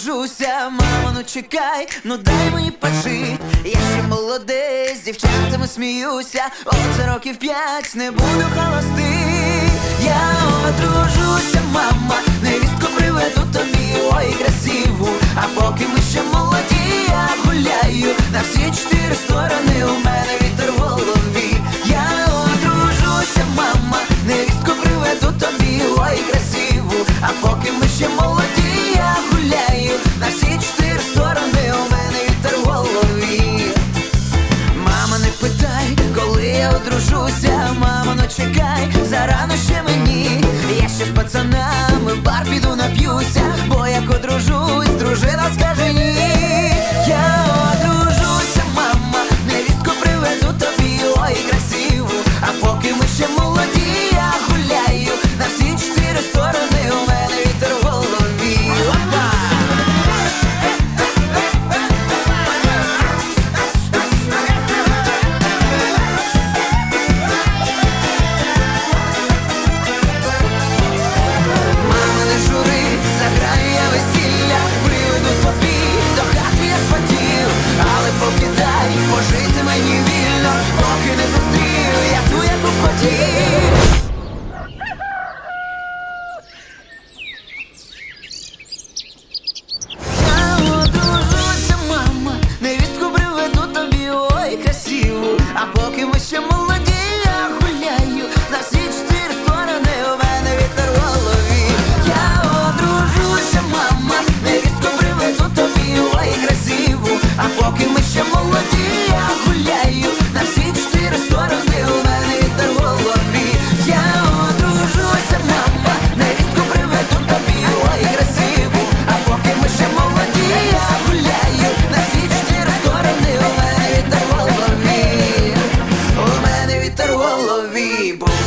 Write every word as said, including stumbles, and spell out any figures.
одружуся, мамо, ну чекай, ну дай мені пожить. Я ще молодий, з дівчатами сміюся, от за років п'ять не буду холостий. Я одружуся, мама, невістку приведу тобі, ой, красиву. А поки ми ще молоді, я гуляю на всі чотири сторони, у мене вітер в голові. Я одружуся, мама, невістку приведу тобі, ой, красиву. А поки ми ще молоді, я гуляю на всі чотири сторони, у мене вітер в голові. Мама, не питай, коли я одружуся, мамо, ну чекай, зарано ще мені. Я ще з пацанами в бар піду нап'юся, бо як одружусь, дружина скаже ні. Я одружуся, мама, невістку приведу тобі, ой, красиву. А поки ми ще молоді, я гуляю на всі чотири сторони, у мене вітер в голові. Мама, не жури, заграю я весілля, приведу тобі до хати я спотів. Але поки дай пожити мені вільно, поки не зустрів я ту, яку хотів. Я одружуся, мама, невістку приведу тобі, ой, красиву. А поки ми ще молоді, я гуляю на всі чотири сторони, у мене вітер в голові. Я одружуся, мама, невістку приведу тобі, ой, красиву. А поки ми ще молоді, я гуляю на всі чотири сторони, у мене вітер в голові. Я одружуся, мама, невістку приведу тобі, ой, красиву. А поки ми ще молоді, я гуляю на всі чотири сторони, у мене вітер в голові. У мене вітер в голові.